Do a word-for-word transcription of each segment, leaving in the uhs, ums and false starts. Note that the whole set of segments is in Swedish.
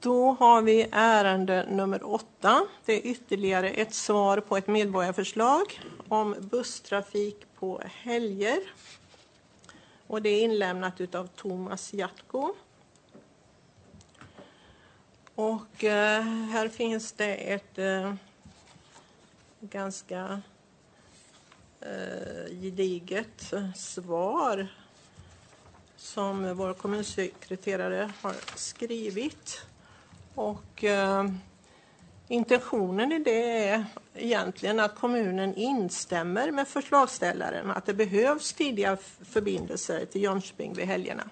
Då har vi ärende nummer åtta. Det är ytterligare ett svar på ett medborgarförslag om busstrafik på helger. Och det är inlämnat av Thomas Hjartko. Och eh, här finns det ett eh, ganska eh, gediget svar som vår kommunsekreterare har skrivit. Och eh, intentionen i det är egentligen att kommunen instämmer med förslagsställaren att det behövs tidiga förbindelser till Jönköping vid helgerna.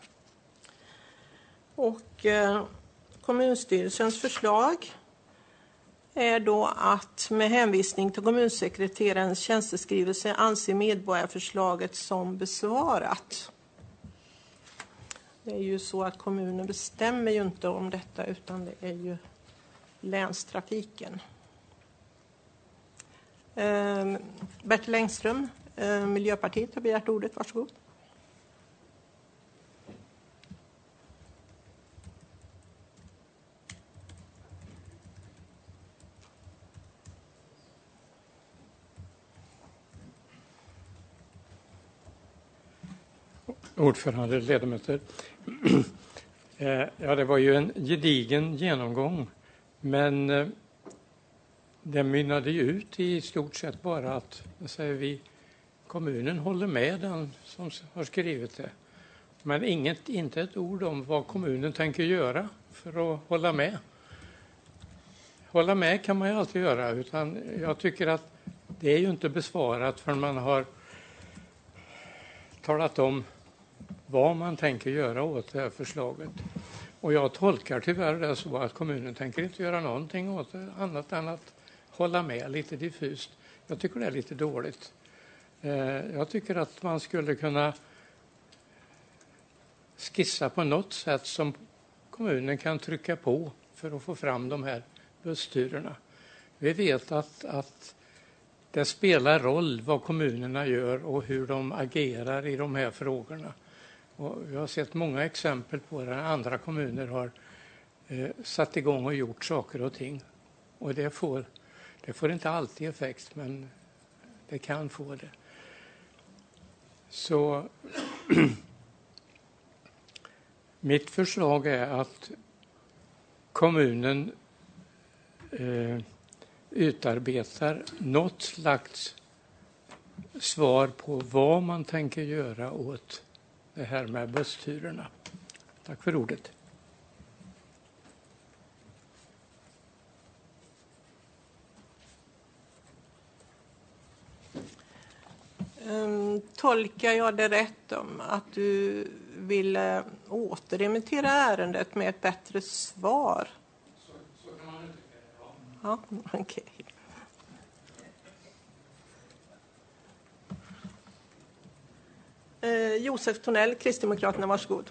Och eh, kommunstyrelsens förslag är då att med hänvisning till kommunsekreterarens tjänsteskrivelse anser medborgarförslaget som besvarat. Det är ju så att kommunen bestämmer ju inte om detta utan det är ju länstrafiken. Eh, Bertil Engström, eh, Miljöpartiet har begärt ordet. Varsågod. Ordförande, ledamöter. Ja, det var ju en gedigen genomgång, men det mynnade ju ut i stort sett bara att, säger vi, kommunen håller med den som har skrivit det. Men inget, inte ett ord om vad kommunen tänker göra för att hålla med. Hålla med kan man ju alltid göra, utan jag tycker att det är ju inte besvarat förrän man har talat om vad man tänker göra åt det här förslaget. Och jag tolkar tyvärr det så att kommunen tänker inte göra någonting åt det annat än att hålla med lite diffust. Jag tycker det är lite dåligt. Jag tycker att man skulle kunna skissa på något sätt som kommunen kan trycka på för att få fram de här bussturerna. Vi vet att, att det spelar roll vad kommunerna gör och hur de agerar i de här frågorna. Och vi har sett många exempel på där andra kommuner har eh, satt igång och gjort saker och ting. Och det får, det får inte alltid effekt, men det kan få det. Så mitt förslag är att kommunen eh, utarbetar något slags svar på vad man tänker göra åt det här med bussturerna. Tack för ordet. Um, tolkar jag det rätt om att du vill uh, återremittera ärendet med ett bättre svar? Så, så kan man uttrycka det, ja. Ja, okej. Okay. Uh, Josef Tonell, Kristdemokraterna, varsågod.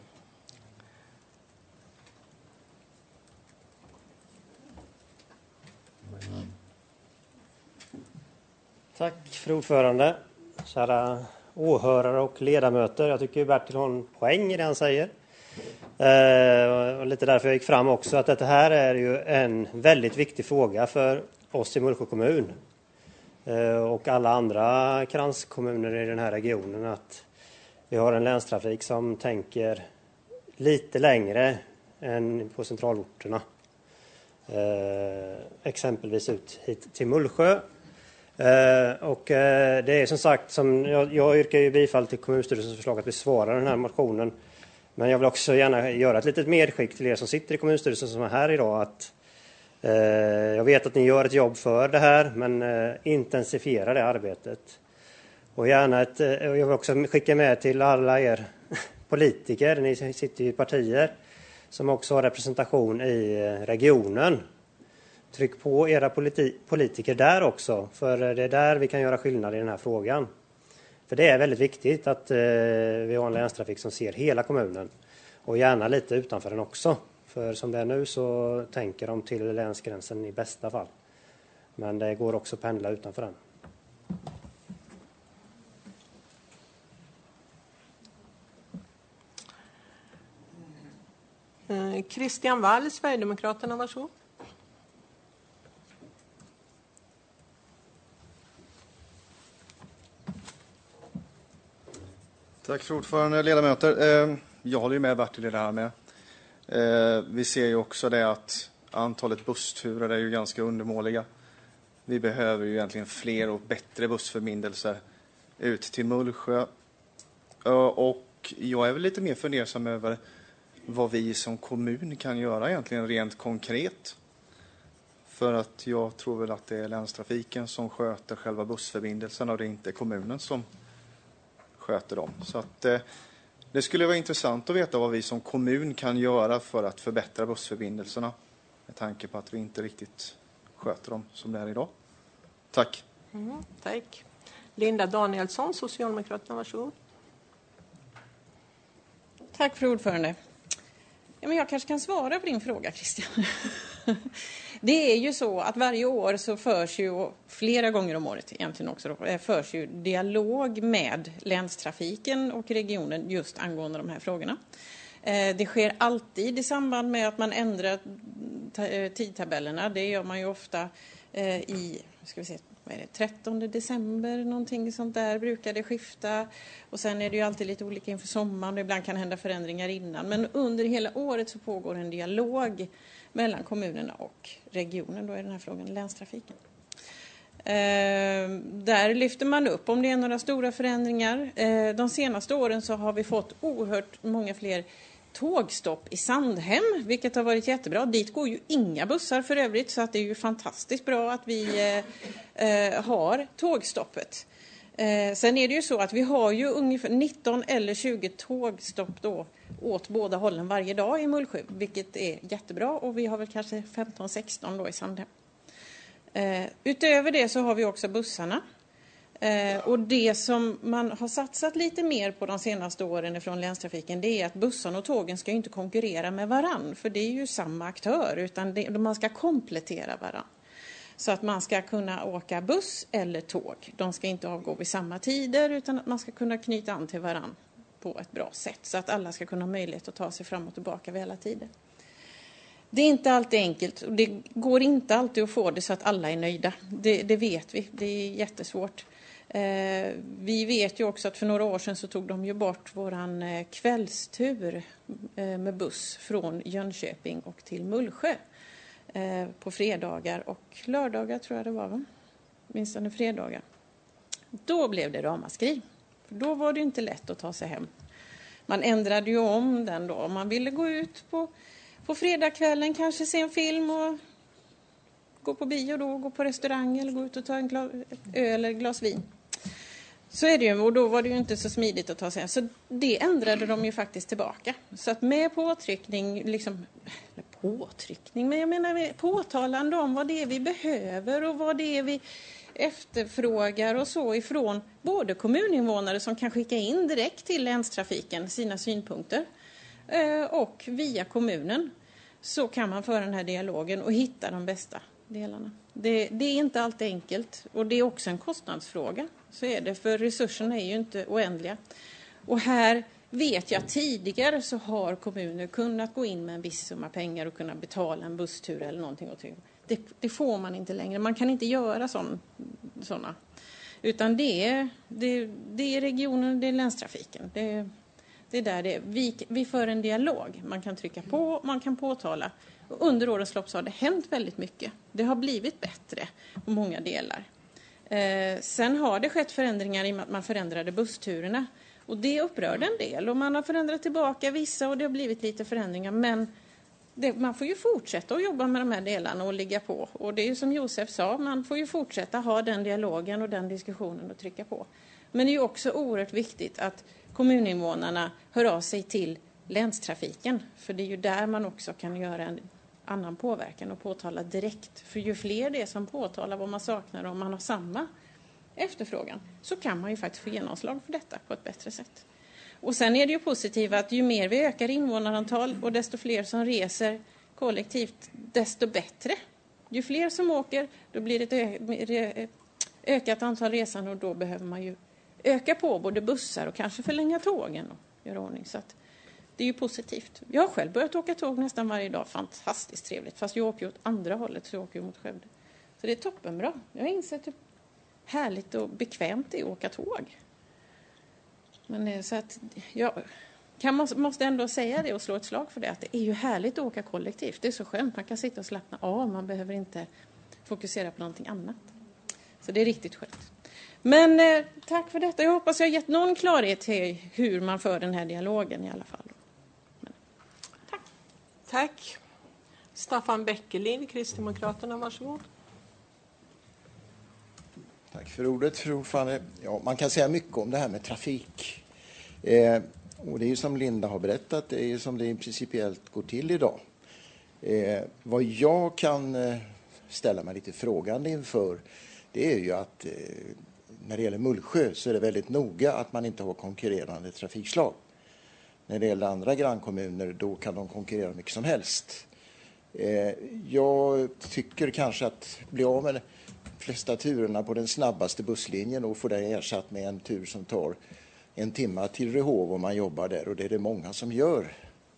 Tack för ordförande. Kära åhörare och ledamöter. Jag tycker Bertil har en poäng i det han säger. Eh, och lite därför jag gick fram också att det här är ju en väldigt viktig fråga för oss i Mullsjö kommun. Eh, och alla andra kranskommuner i den här regionen. Att vi har en länstrafik som tänker lite längre än på centralorterna. Eh, exempelvis ut hit till Mullsjö. Uh, och uh, det är som sagt, som jag, jag yrkar ju bifall till kommunstyrelsens förslag att besvara den här motionen. Men jag vill också gärna göra ett litet medskick till er som sitter i kommunstyrelsen som är här idag. Att, uh, jag vet att ni gör ett jobb för det här, men uh, intensifiera det arbetet. Och gärna ett, uh, jag vill också skicka med till alla er politiker, ni sitter i partier som också har representation i uh, regionen. Tryck på era politi- politiker där också, för det är där vi kan göra skillnad i den här frågan. För det är väldigt viktigt att eh, vi har en länstrafik som ser hela kommunen och gärna lite utanför den också. För som det är nu så tänker de till länsgränsen i bästa fall. Men det går också att pendla utanför den. Christian Wall, Sverigedemokraterna, varsågod. Tack för ordförande, ledamöter. Jag håller ju med Bertil i det här med. Vi ser ju också det att antalet bussturer är ju ganska undermåliga. Vi behöver ju egentligen fler och bättre bussförbindelser ut till Mullsjö. Och jag är väl lite mer fundersam över vad vi som kommun kan göra egentligen rent konkret. För att jag tror väl att det är länstrafiken som sköter själva bussförbindelsen och det är inte kommunen som sköter dem. Så att eh, det skulle vara intressant att veta vad vi som kommun kan göra för att förbättra bussförbindelserna. Med tanke på att vi inte riktigt sköter dem som det är idag. Tack. Mm, tack. Linda Danielsson, Socialdemokraterna, varsågod. Tack för ordförande. Ja, men jag kanske kan svara på din fråga, Christian. Det är ju så att varje år så förs ju, flera gånger om året egentligen också, då, förs ju dialog med länstrafiken och regionen just angående de här frågorna. Det sker alltid i samband med att man ändrar tidtabellerna. Det gör man ju ofta i, ska vi se, vad är det, trettonde december, någonting sånt där brukar det skifta. Och sen är det ju alltid lite olika inför sommaren och ibland kan hända förändringar innan. Men under hela året så pågår en dialog mellan kommunerna och regionen, då är den här frågan länstrafiken. Eh, där lyfter man upp om det är några stora förändringar. Eh, de senaste åren så har vi fått oerhört många fler tågstopp i Sandhem, vilket har varit jättebra. Dit går ju inga bussar för övrigt, så att det är ju fantastiskt bra att vi eh, eh, har tågstoppet. Eh, sen är det ju så att vi har ju ungefär nitton eller tjugo tågstopp då åt båda hållen varje dag i Mullsjö, vilket är jättebra, och vi har väl kanske femton sexton då i Sandhem. Eh, utöver det så har vi också bussarna. Eh, och det som man har satsat lite mer på de senaste åren från länstrafiken, det är att bussarna och tågen ska inte konkurrera med varann, för det är ju samma aktör, utan det, man ska komplettera varann. Så att man ska kunna åka buss eller tåg. De ska inte avgå vid samma tider, utan att man ska kunna knyta an till varann på ett bra sätt. Så att alla ska kunna ha möjlighet att ta sig fram och tillbaka vid alla tider. Det är inte alltid enkelt och det går inte alltid att få det så att alla är nöjda. Det, det vet vi, det är jättesvårt. Eh, vi vet ju också att för några år sedan så tog de ju bort våran eh, kvällstur eh, med buss från Jönköping och till Mullsjö. Eh, på fredagar och lördagar tror jag det var, va? Minst än fredagar. Då blev det ramaskri. För då var det inte lätt att ta sig hem. Man ändrade ju om den då. Man ville gå ut på, på fredagskvällen, kanske se en film och gå på bio då, gå på restaurang eller gå ut och ta en glas, öl eller glas vin. Så är det ju, och då var det ju inte så smidigt att ta sig hem. Så det ändrade de ju faktiskt tillbaka. Så att med påtryckning, liksom, eller påtryckning, men jag menar med påtalande om vad det är vi behöver och vad det är vi efterfrågar och så ifrån både kommuninvånare som kan skicka in direkt till länstrafiken sina synpunkter och via kommunen, så kan man föra den här dialogen och hitta de bästa delarna. Det, det är inte alltid enkelt och det är också en kostnadsfråga. Så är det, för resurserna är ju inte oändliga. Och här vet jag tidigare så har kommuner kunnat gå in med en viss summa pengar och kunna betala en busstur eller någonting. Det, det får man inte längre. Man kan inte göra sådana. Utan det är, det, det är regionen, det är länstrafiken. Det, det är där det är. Vi, vi för en dialog. Man kan trycka på, man kan påtala. Och under årens lopp så har det hänt väldigt mycket. Det har blivit bättre på många delar. Eh, sen har det skett förändringar i att man förändrade bussturerna. Och det upprörde en del. Och man har förändrat tillbaka vissa och det har blivit lite förändringar. Men det, man får ju fortsätta att jobba med de här delarna och ligga på. Och det är ju som Josef sa, man får ju fortsätta ha den dialogen och den diskussionen och trycka på. Men det är ju också oerhört viktigt att kommuninvånarna hör av sig till länstrafiken. För det är ju där man också kan göra en annan påverkan och påtala direkt. För ju fler det är som påtalar vad man saknar och om man har samma efterfrågan, så kan man ju faktiskt få genomslag för detta på ett bättre sätt. Och sen är det ju positivt att ju mer vi ökar invånarantal och desto fler som reser kollektivt, desto bättre. Ju fler som åker, då blir det ett ökat antal resande och då behöver man ju öka på både bussar och kanske förlänga tågen och göra ordning. Så att det är ju positivt. Jag har själv börjat åka tåg nästan varje dag. Fantastiskt trevligt. Fast jag åker ju åt andra hållet, så jag åker ju mot Skövde. Så det är toppenbra. Jag har insett hur härligt och bekvämt det är att åka tåg. Men så att jag kan, måste ändå säga det och slå ett slag för det. Att det är ju härligt att åka kollektivt. Det är så skönt. Man kan sitta och slappna av. Man behöver inte fokusera på någonting annat. Så det är riktigt skönt. Men eh, tack för detta. Jag hoppas jag har gett någon klarhet till hur man för den här dialogen i alla fall. Men, tack. Tack. Staffan Bäckelin, Kristdemokraterna, varsågod. Tack för ordet, fru ordförande. Ja, man kan säga mycket om det här med trafik. Eh, och det är ju som Linda har berättat, det är ju som det principiellt går till idag. Eh, vad jag kan eh, ställa mig lite frågande inför, det är ju att eh, när det gäller Mullsjö så är det väldigt noga att man inte har konkurrerande trafikslag. När det gäller andra grannkommuner, då kan de konkurrera mycket som helst. Eh, jag tycker kanske att bli av med de flesta turerna på den snabbaste busslinjen och få det ersatt med en tur som tar en timme till Rehov om man jobbar där, och det är det många som gör.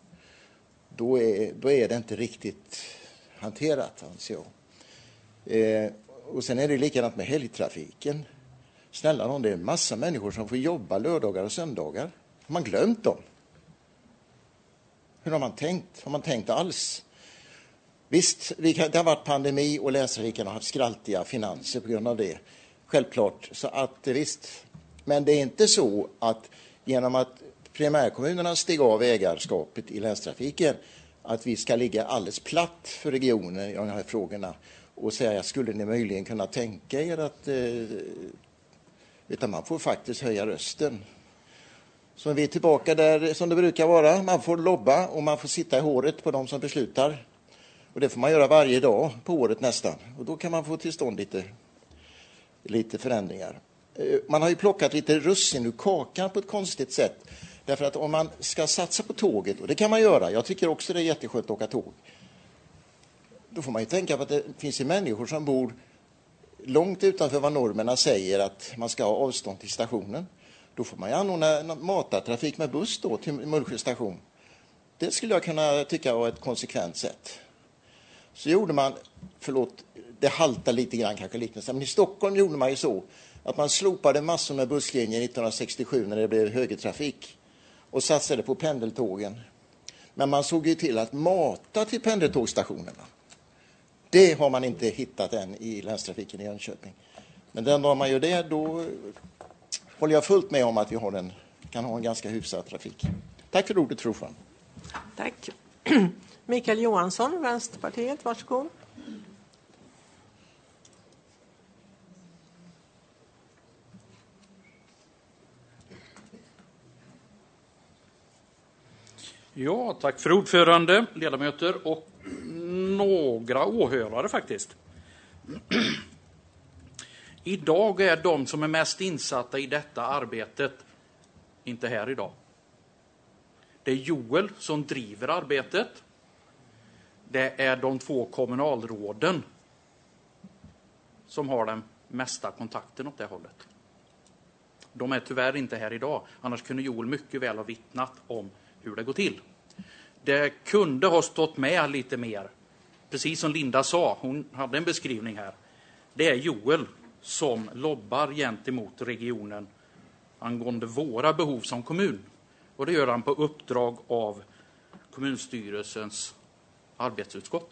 Då är, då är det inte riktigt hanterat, anser jag. Eh, och sen är det likadant med helgtrafiken. Snälla någon, det är en massa människor som får jobba lördagar och söndagar. Har man glömt dem? Hur har man tänkt? Har man tänkt alls? Visst, det har varit pandemi och länstrafiken har haft skraltiga finanser på grund av det. Självklart, så att visst. Men det är inte så att genom att primärkommunerna steg av ägarskapet i länstrafiken att vi ska ligga alldeles platt för regionen i de här frågorna och säga, skulle ni möjligen kunna tänka er att eh, utan man får faktiskt höja rösten. Så vi är tillbaka där som det brukar vara. Man får lobba och man får sitta i håret på de som beslutar. Och det får man göra varje dag på året nästan. Och då kan man få till stånd lite, lite förändringar. Man har ju plockat lite russin ur kakan på ett konstigt sätt. Därför att om man ska satsa på tåget, och det kan man göra. Jag tycker också det är jätteskönt att åka tåg. Då får man ju tänka på att det finns ju människor som bor långt utanför vad normerna säger att man ska ha avstånd till stationen. Då får man ju anordna matartrafik med buss då till Mullsjö station. Det skulle jag kunna tycka var ett konsekvent sätt. Så gjorde man, förlåt, det haltar lite grann kanske liknande, men i Stockholm gjorde man ju så att man slopade massor med busslinjer nittonhundrasextiosju när det blev högertrafik och satsade på pendeltågen. Men man såg ju till att mata till pendeltågstationerna. Det har man inte hittat än i länstrafiken i Jönköping. Men den dag man gör det, då håller jag fullt med om att vi har en, kan ha en ganska hyfsad trafik. Tack för ordet, fru ordförande. Tack. Mikael Johansson, Vänsterpartiet, varsågod. Ja, tack för ordförande, ledamöter och några åhörare faktiskt. Idag är de som är mest insatta i detta arbetet inte här idag. Det är Joel som driver arbetet. Det är de två kommunalråden som har den mesta kontakten åt det hållet. De är tyvärr inte här idag. Annars kunde Joel mycket väl ha vittnat om hur det går till. Det kunde ha stått med lite mer. Precis som Linda sa, hon hade en beskrivning här. Det är Joel som lobbar gentemot regionen angående våra behov som kommun. Och det gör han på uppdrag av kommunstyrelsens arbetsutskott.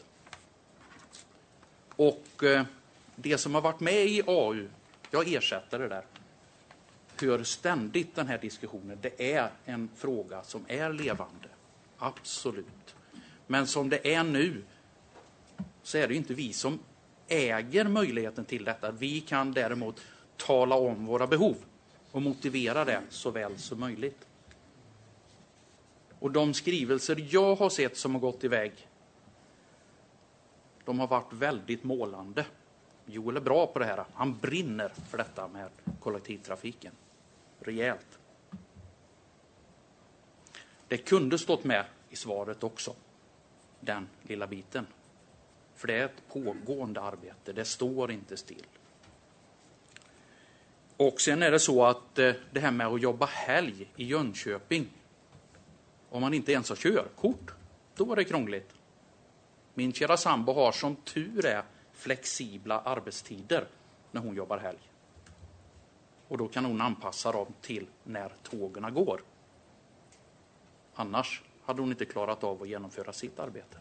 Och eh, det som har varit med i A U, jag ersätter det där, hör ständigt den här diskussionen. Det är en fråga som är levande. Absolut. Men som det är nu så är det inte vi som äger möjligheten till detta. Vi kan däremot tala om våra behov och motivera det så väl som möjligt. Och de skrivelser jag har sett som har gått iväg, de har varit väldigt målande. Joel är bra på det här. Han brinner för detta med kollektivtrafiken. Rejält. Det kunde stått med i svaret också. Den lilla biten. För det är ett pågående arbete. Det står inte still. Och sen är det så att det här med att jobba helg i Jönköping. Om man inte ens har körkort, då är det krångligt. Min kära sambo har som tur är flexibla arbetstider när hon jobbar helg. Och då kan hon anpassa dem till när tågen går. Annars hade hon inte klarat av att genomföra sitt arbete.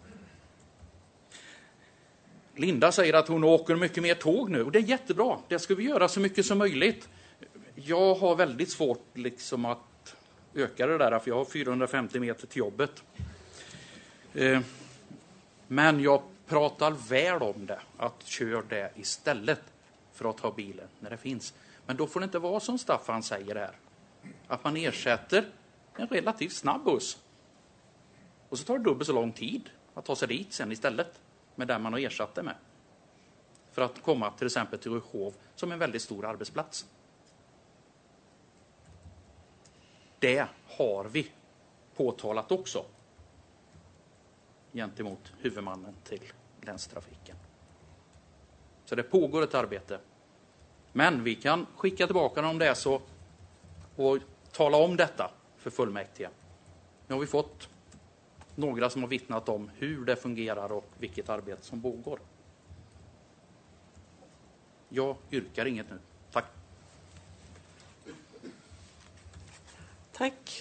Linda säger att hon åker mycket mer tåg nu och det är jättebra. Det ska vi göra så mycket som möjligt. Jag har väldigt svårt liksom att öka det där för jag har fyrahundrafemtio meter till jobbet. Men jag pratar väl om det, att kör det istället för att ta bilen när det finns. Men då får det inte vara som Staffan säger här. Att man ersätter en relativt snabb buss. Och så tar det dubbelt så lång tid att ta sig dit sen istället. Med den man har ersatt det med. För att komma till exempel till Röhov som en väldigt stor arbetsplats. Det har vi påtalat också. Gentemot huvudmannen till länstrafiken. Så det pågår ett arbete. Men vi kan skicka tillbaka om det är så och tala om detta för fullmäktige. Nu har vi fått några som har vittnat om hur det fungerar och vilket arbete som pågår. Jag yrkar inget nu. Tack. Tack.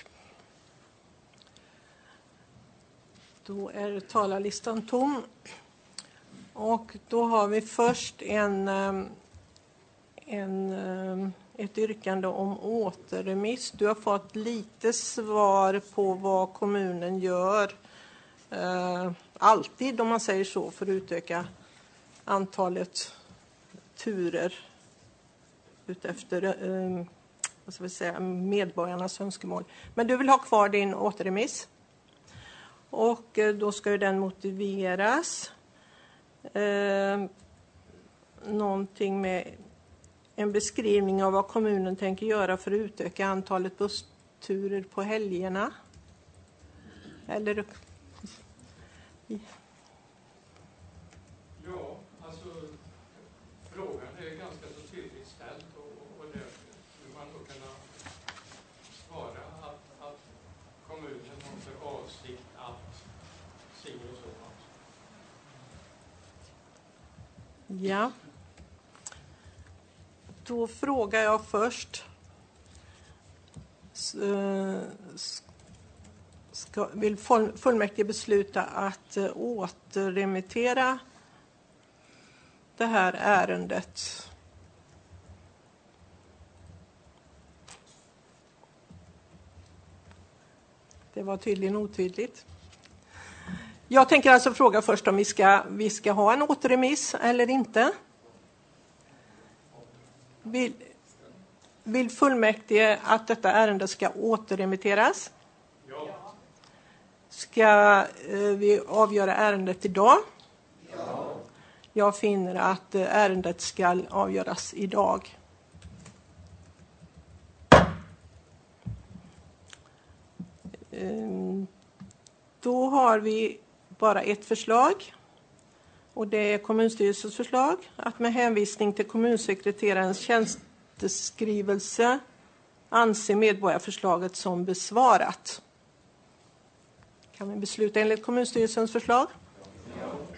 Då är talarlistan tom. Och då har vi först en, en, ett yrkande om återremiss. Du har fått lite svar på vad kommunen gör. Eh, alltid, om man säger så, för att utöka antalet turer utefter eh, vad ska vi säga, medborgarnas önskemål. Men du vill ha kvar din återremiss. Och eh, då ska ju den motiveras. Eh, någonting med en beskrivning av vad kommunen tänker göra för att utöka antalet bussturer på helgerna. Eller... Ja, alltså frågan är ganska så tydligt ställd och, och det skulle man då kunna svara att, att kommunen har för avsikt att se och så. Ja. Då frågar jag först. Ska, vill fullmäktige besluta att återremittera det här ärendet? Det var tydligen otydligt. Jag tänker alltså fråga först om vi ska, vi ska ha en återremiss eller inte. Vill, vill fullmäktige att detta ärende ska återremitteras? Ja. Ska eh, vi avgöra ärendet idag? Ja. Jag finner att eh, ärendet ska avgöras idag. Eh, då har vi bara ett förslag. Och det är kommunstyrelsens förslag att med hänvisning till kommunsekreterarens tjänsteskrivelse anse medborgarförslaget som besvarat. Kan vi besluta enligt kommunstyrelsens förslag? Ja.